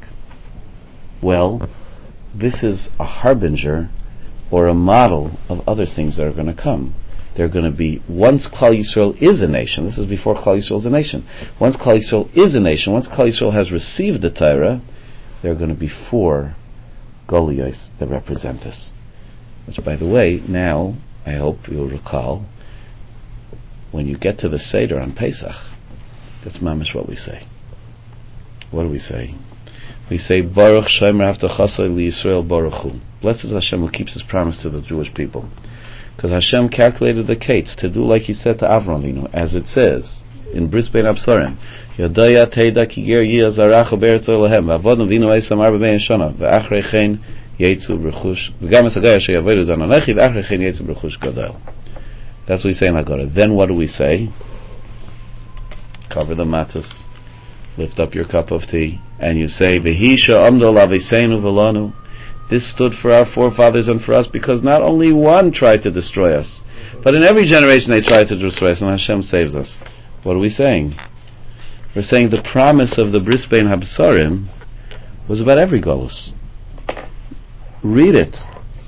Well, this is a harbinger or a model of other things that are going to come. they're going to be, once Klal Yisrael is a nation, this is before Klal Yisrael is a nation, once Klal Yisrael is a nation, once Klal Yisrael has received the Torah, there are going to be four Goliyos that represent this. Which, by the way, now, I hope you'll recall, when you get to the Seder on Pesach, that's mamish what we say. What do we say? We say, Baruch Shomer Havtachasai LiYisrael Baruch Hu. Blessed is Hashem who keeps his promise to the Jewish people. Because Hashem calculated the kates to do like he said to Avram Avinu, as it says in Bris Bein Absarim, Yodaya Teida Kiger Yiyazaracha Beretz Olahem, V'avodnu Vinu Eisam Arba Bein Shana, V'achrei Chen Yetzu B'Rechush, V'gam Esagaya Sheyavedu Dan Alechi, V'achrei Chen Yetzu B'Rechush Gadol. That's what we say in Haggadah. Then what do we say? Cover the matzahs, lift up your cup of tea, and you say, V'hisha Amdol Aviseinu V'lanu. This stood for our forefathers and for us, because not only one tried to destroy us, but in every generation they tried to destroy us, and Hashem saves us. What are we saying? We're saying the promise of the Bris Bein Habsarim was about every Golus. Read it.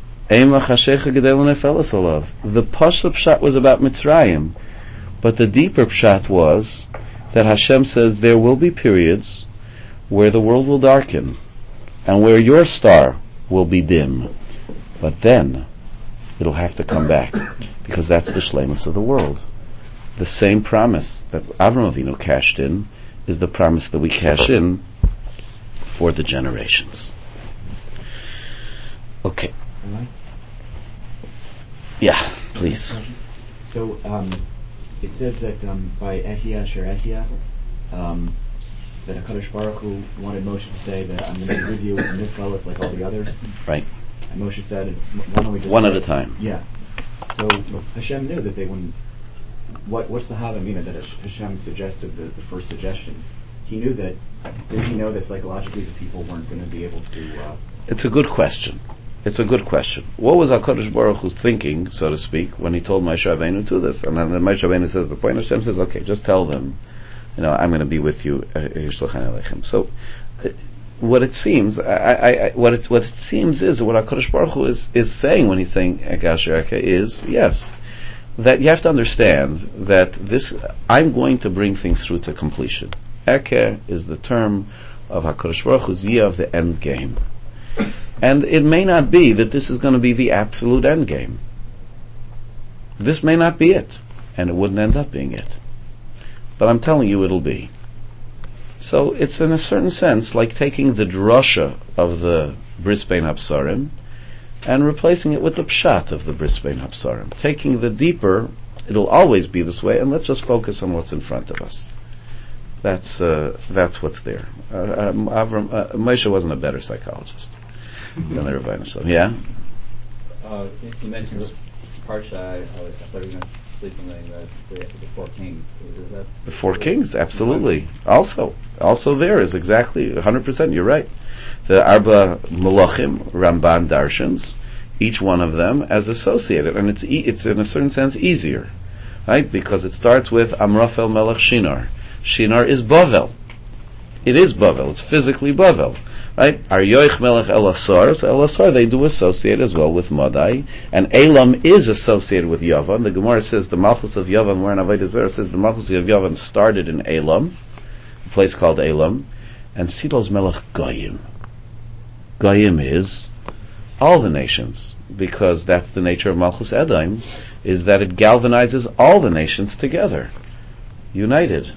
The Pashup Pshat was about Mitzrayim, but the deeper Pshat was that Hashem says there will be periods where the world will darken, and where your star will be dim, but then it'll have to come back, because that's the shleimus of the world. The same promise that Avram Avinu cashed in is the promise that we cash in for the generations. Okay. Yeah, please. So um, it says that um, by Ehiyah Asher Ehiyah, um, that HaKadosh Baruch Hu wanted Moshe to say that I'm going to be with you in this galus like all the others. Right. And Moshe said, why don't we just... One at a time. Yeah. So Hashem knew that they wouldn't... What, what's the Havamina that Hashem suggested, the, the first suggestion? He knew that... Did he know that psychologically the people weren't going to be able to... Uh, it's a good question. It's a good question. What was HaKadosh Baruch Hu thinking, so to speak, when he told Moshe Rabbeinu to this? And then Moshe Rabbeinu says, the point Hashem says, okay, just tell them, you know, I'm going to be with you. So, uh, what it seems, I, I, I, what it what it seems is what HaKadosh Baruch Hu is, is saying when he's saying Eka Asher Eka is yes, that you have to understand that this I'm going to bring things through to completion. Eka is the term of HaKadosh Baruch Hu's year of the end game, and it may not be that this is going to be the absolute end game. This may not be it, and it wouldn't end up being it. But I'm telling you it'll be. So it's in a certain sense like taking the drasha of the Bris Bein Habsarim and replacing it with the pshat of the Bris Bein Habsarim. Taking the deeper, it'll always be this way, and let's just focus on what's in front of us. That's uh, that's what's there. Uh, um, Avram, uh, Moshe wasn't a better psychologist than the Rebbeinu. So, yeah? Uh, you mentioned Parsha, I, I thought you were going to say something about the, the four kings. Is that the four kings, absolutely. Also, also there is exactly one hundred percent. You're right. The Arba Malachim, Ramban Darshans, each one of them as associated, and it's e- it's in a certain sense easier, right? Because it starts with Amrafel Melech Shinar. Shinar is Bavel. It is Bavel. It's physically Bavel. Right? Aryoich Melech Elasar. So Elasar they do associate as well with Madai. And Elam is associated with Yavan. The Gemara says the Malchus of Yavan, where in Avodah Zarah says the Malchus of Yavan started in Elam, a place called Elam. And Sidol's Melech Goyim. Goyim is all the nations, because that's the nature of Malchus Edom, is that it galvanizes all the nations together, united.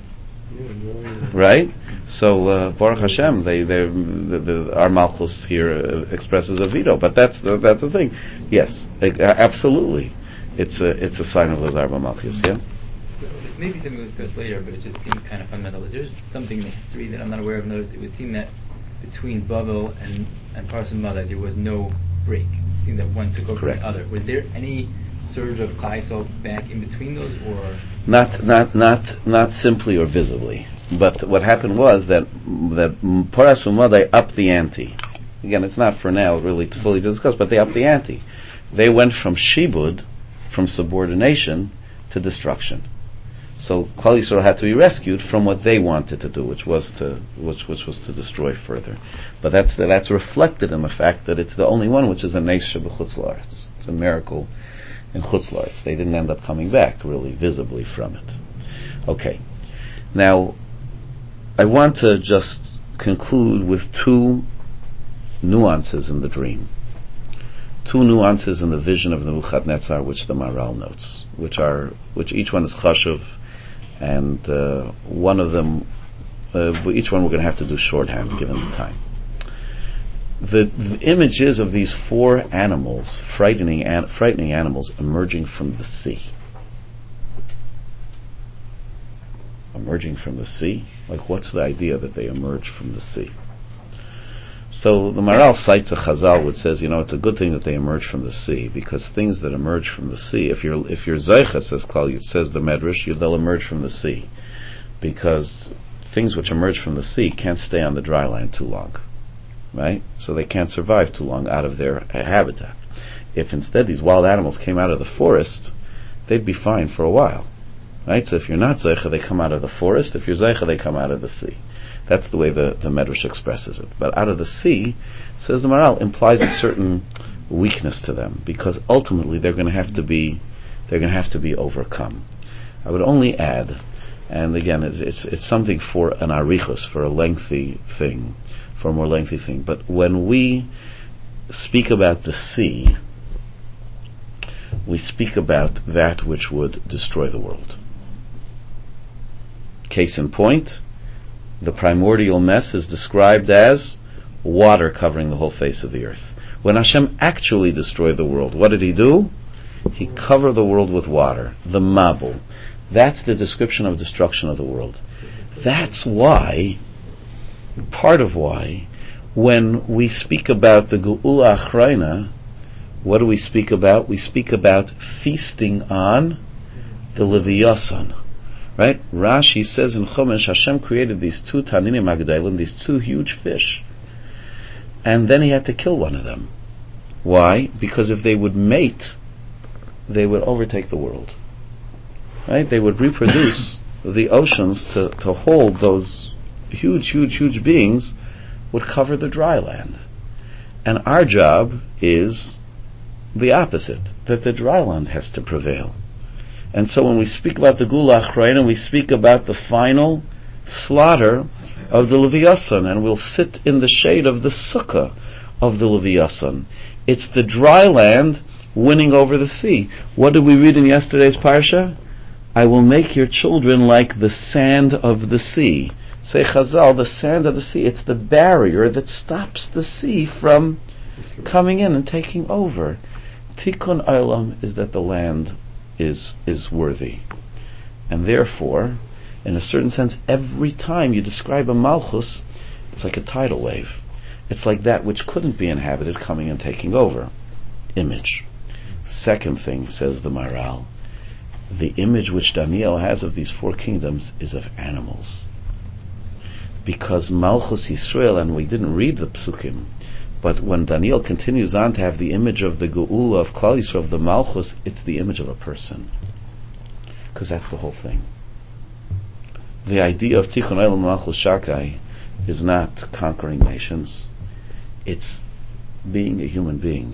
Right? So uh, Baruch Hashem, they, they, the, the, our Malchus here uh, expresses a veto, but that's the, that's the thing. Yes, uh, absolutely, it's a it's a sign of those Arba Malchus. Yeah. Maybe something we'll discuss later, but it just seems kind of fundamental. Is there something in the history that I'm not aware of? Notice it would seem that between Bavel and and Parson Mother there was no break. It seemed that one took over Correct. the other. Was there any surge of Klaisel back in between those, or not not not not simply or visibly? But what happened was that that Paras Umadai upped the ante. Again, it's not for now really to fully discuss, but they upped the ante. They went from shibud, from subordination, to destruction. So Klal Yisrael had to be rescued from what they wanted to do, which was to which which was to destroy further. But that's that's reflected in the fact that it's the only one which is a Neis Shebechutz La'aretz. It's a miracle in Chutz La'aretz. They didn't end up coming back really visibly from it. Okay. Now, I want to just conclude with two nuances in the dream. Two nuances in the vision of Nebuchadnezzar, which the Maharal notes, which are, which each one is chashuv, and uh, one of them, uh, each one we're going to have to do shorthand given the time. The, the images of these four animals, frightening, an, frightening animals, emerging from the sea. Emerging from the sea? Like, what's the idea that they emerge from the sea? So the Maharal cites a Chazal which says, you know, it's a good thing that they emerge from the sea, because things that emerge from the sea, if you're if you're Zeicha, says Klal, says the Medrash, you, they'll emerge from the sea, because things which emerge from the sea can't stay on the dry land too long, right? So they can't survive too long out of their habitat. If instead these wild animals came out of the forest, they'd be fine for a while, right? So if you're not Zeicha, they come out of the forest. If you're Zeicha, they come out of the sea. That's the way the, the Medrash expresses it. But out of the sea, says the Maharal, implies a certain weakness to them, because ultimately they're going to have to be they're going to have to be overcome. I would only add, and again, it's it's, it's something for an arichus, for a lengthy thing, for a more lengthy thing. But when we speak about the sea, we speak about that which would destroy the world. Case in point, the primordial mess is described as water covering the whole face of the earth. When Hashem actually destroyed the world, what did He do? He covered the world with water, the Mabul. That's the description of destruction of the world. That's why, part of why, when we speak about the Geula Achrayna, what do we speak about? We speak about feasting on the Leviathan. Right? Rashi says in Chumash, Hashem created these two Taninim Agdalim, these two huge fish, and then He had to kill one of them. Why? Because if they would mate, they would overtake the world. Right? They would reproduce. The oceans to, to hold those huge, huge, huge beings would cover the dry land. And our job is the opposite, that the dry land has to prevail. And so when we speak about the Geula Achrayna, we speak about the final slaughter of the Leviathan, and we'll sit in the shade of the sukkah of the Leviathan. It's the dry land winning over the sea. What did we read in yesterday's parsha? I will make your children like the sand of the sea. Say Chazal, the sand of the sea, it's the barrier that stops the sea from coming in and taking over. Tikkun Olam is that the land is is worthy. And therefore, in a certain sense, every time you describe a Malchus, it's like a tidal wave. It's like that which couldn't be inhabited coming and taking over. Image. Second thing, says the Maharal, the image which Daniel has of these four kingdoms is of animals. Because Malchus Yisrael, and we didn't read the Psukim, but when Daniel continues on to have the image of the Geula of Klal Yisrael, of the Malchus, it's the image of a person. Because that's the whole thing. The idea of Tikkun Olam Malchus Shakai is not conquering nations. It's being a human being.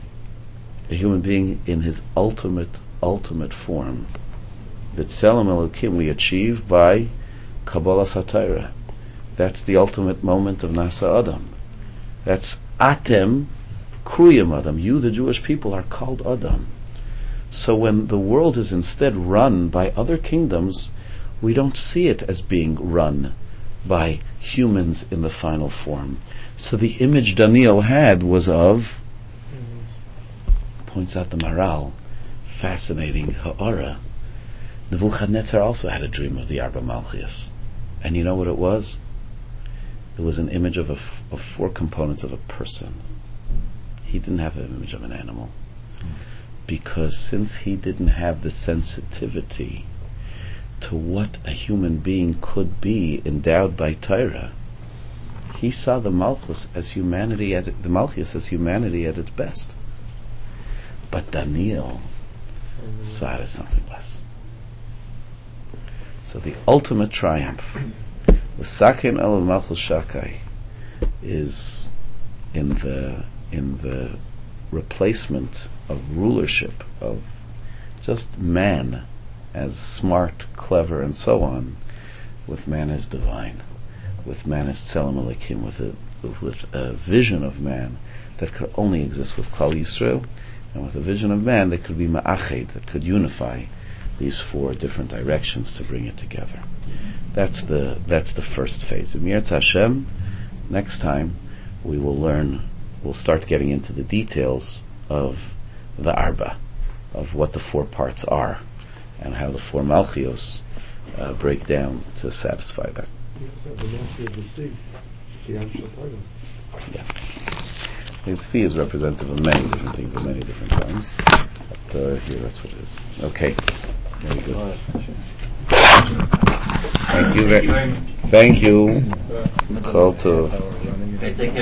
A human being in his ultimate, ultimate form. The Tselem Elokim we achieve by Kabbalah Satira. That's the ultimate moment of Nasa Adam. That's Atem Kruyim Adam. You, the Jewish people, are called Adam. So when the world is instead run by other kingdoms, we don't see it as being run by humans in the final form. So the image Daniel had was of, points out the Maharal, fascinating Ha'ara. Nebuchadnezzar also had a dream of the Arba Malchias. And you know what it was? It was an image of, a f- of four components of a person. He didn't have an image of an animal. Because since he didn't have the sensitivity to what a human being could be endowed by Torah, he saw the Malchus as humanity at it, the Malchus as humanity at its best. But Daniel saw it as something less. So the ultimate triumph, the Sakin El Malchus Shakai, is in the in the replacement of rulership, of just man as smart, clever, and so on, with man as divine, with man as Tzelem Elokim, with a, with a vision of man that could only exist with Klal Yisrael, and with a vision of man that could be ma'ached, that could unify these four different directions to bring it together. That's the that's the first phase. In Yirtzeh Hashem, next time we will learn, we'll start getting into the details of the Arba, of what the four parts are, and how the four Malchios uh, break down to satisfy that. The sea is representative of many different things at many different times. But uh, here, that's what it is. Okay. Very good. Thank you. Very, thank you. Call to.